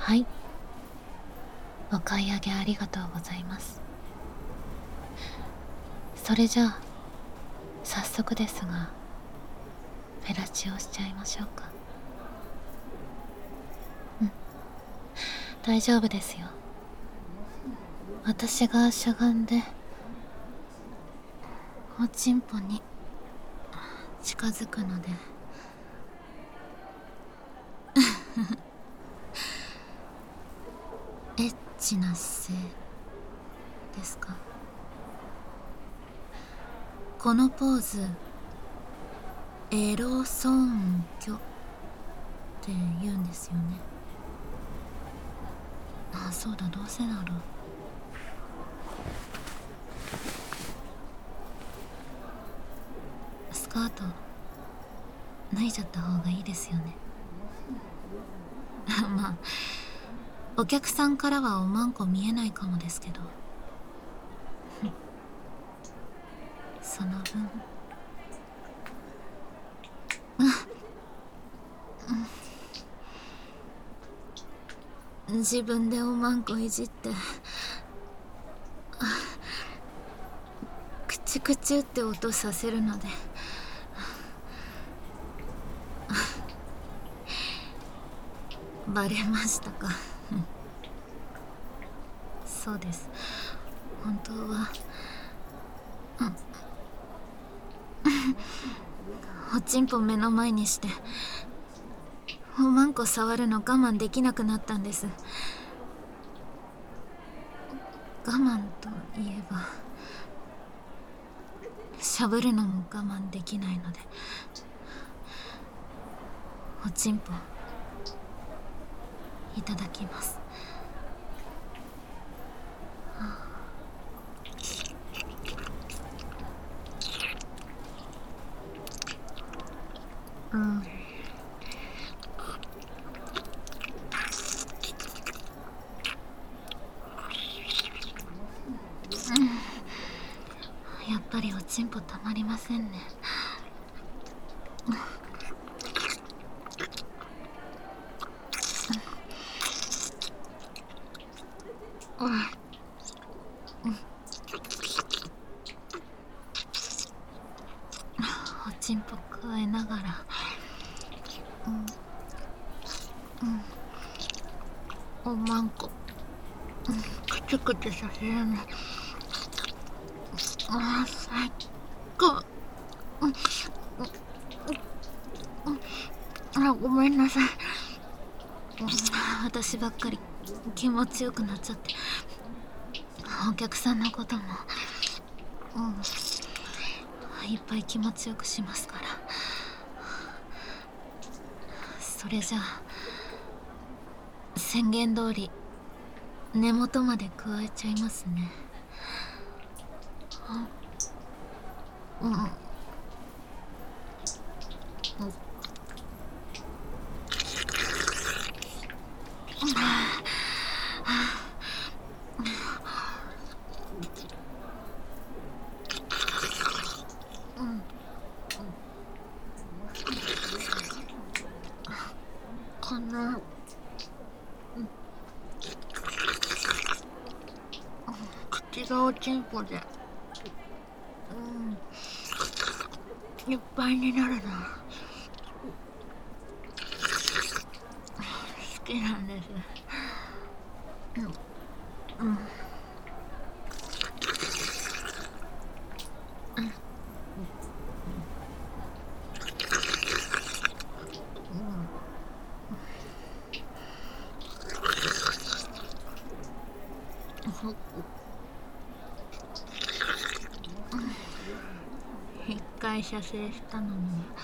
はい、お買い上げありがとうございます。それじゃあ早速ですがフェラチオしちゃいましょうか。大丈夫ですよ。私がしゃがんでおちんぽに近づくのでエッチな姿勢ですか？このポーズエロ尊虚って言うんですよね。あ、そうだ、どうせならスカート脱いじゃった方がいいですよね。まあお客さんからはおまんこ見えないかもですけどその分自分でおまんこいじってクチュクチュって音させるのでバレましたか？そうです、本当はおちんぽ目の前にしておまんこ触るの我慢できなくなったんです。我慢といえばしゃぶるのも我慢できないのでおちんぽいただきます。やっぱりおちんぽたまりませんね。おちんぽくわえながらおまんこくちゅくちゅさせるの最高。ごめんなさい。私ばっかり気持ちよくなっちゃってお客さんのこともいっぱい気持ちよくしますから。それじゃあ宣言通り根元まで加えちゃいますね。この口がおちんぽでいっぱいになるな。好きなんです。一回射精したのに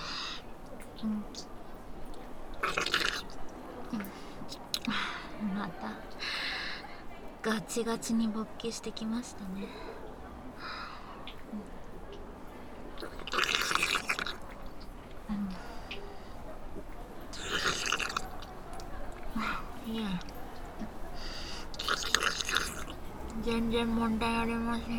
またガチガチに勃起してきましたね。いえ、全然問題ありませんよ。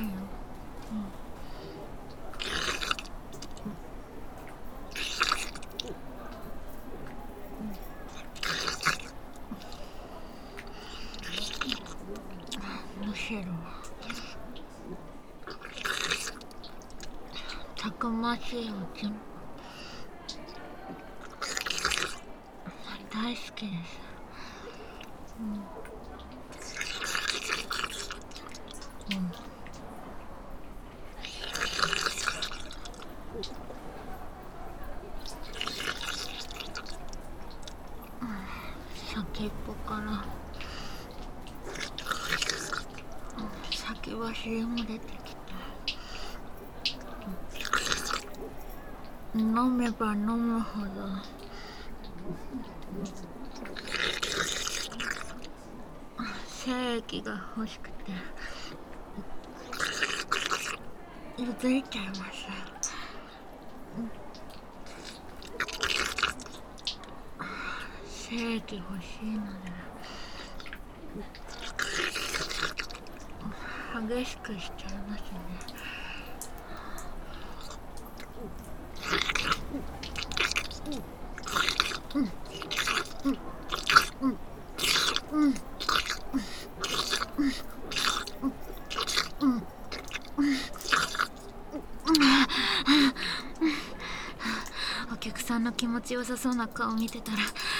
たくましいおちんぽ大好きです。先っぽから先走りも出てきた。飲めば飲むほど精液が欲しくてゆずいちゃいます。精液欲しいので激しくしちゃいますね。お客さんの気持ちよさそうな顔見てたら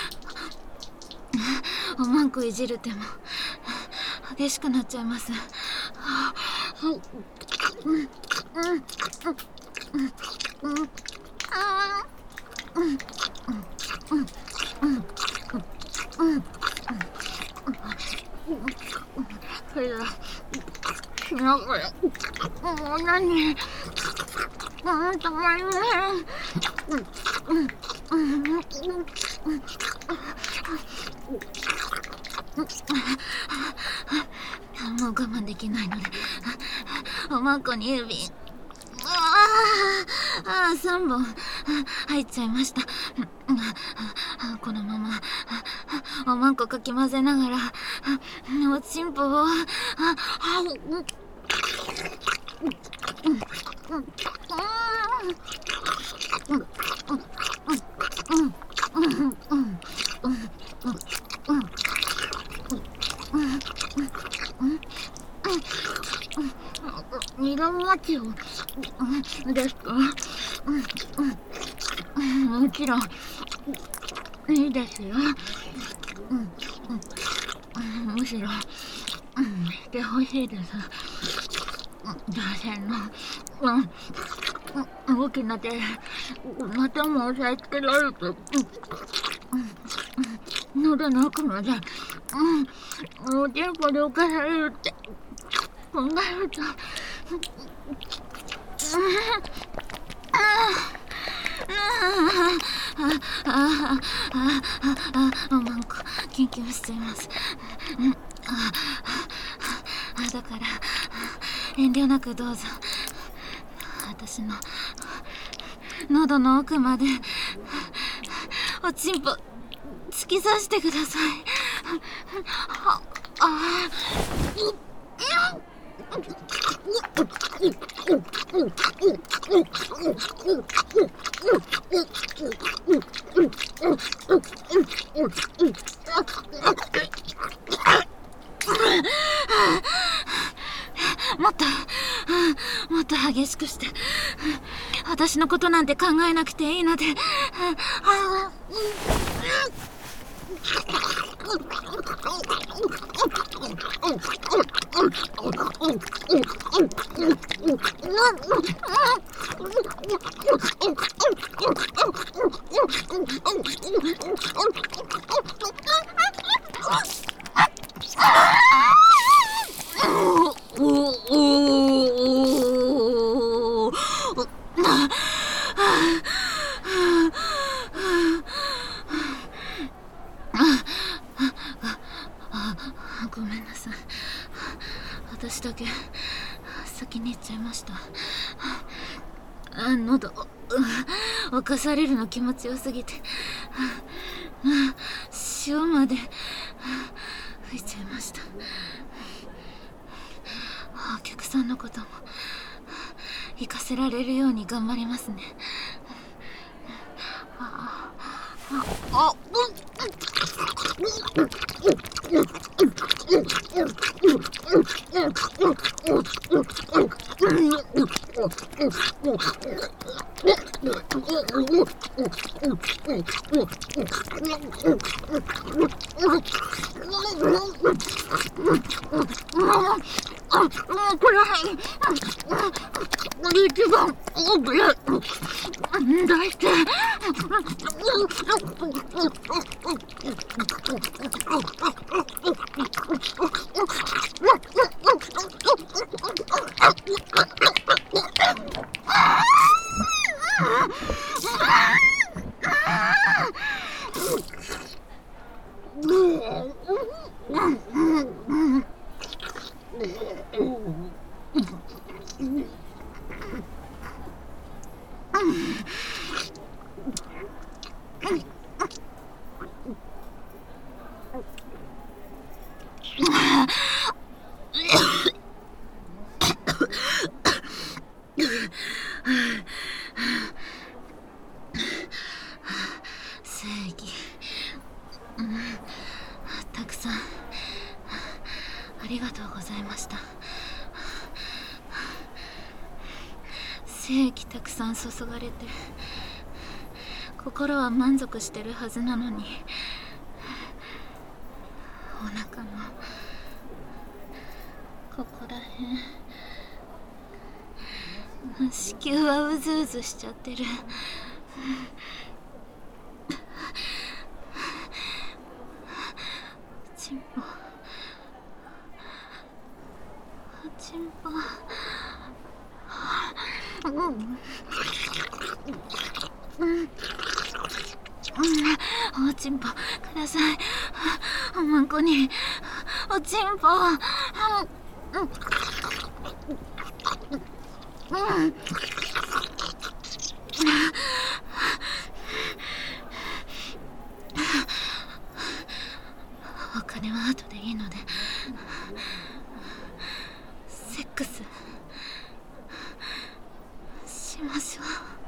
おまんこいじる手も激しくなっちゃいます。それだしながらもう何たまりません。もう我慢できないのでおまんこに指3本入っちゃいました。このままおまんこかき混ぜながらおちんぽをニラ巻きをですか？もちろんいいですよ。むしろしてほしいです。打線の大きな手股も押さえつけられて喉の奥までおちんぽで浮かされるって考えるとおまんこキンキンしちゃいます。だから遠慮なくどうぞ私の喉の奥までおちんぽ突き刺してください。もっと激しくして私のことなんて考えなくていいのでごめんなさい。私だけ先に行っちゃいました。喉侵されるの気持ちよすぎて塩まで吹いちゃいました。お客さんのことも行かせられるように頑張りますね。 これ一番これ出して正義、たくさんありがとうございました。精液たくさん注がれて心は満足してるはずなのに、お腹のここらへん子宮はうずうずしちゃってる。ちんぽちんぽおちんぽください。おまんこにおちんぽお金は後でいいのでセックスしましょう。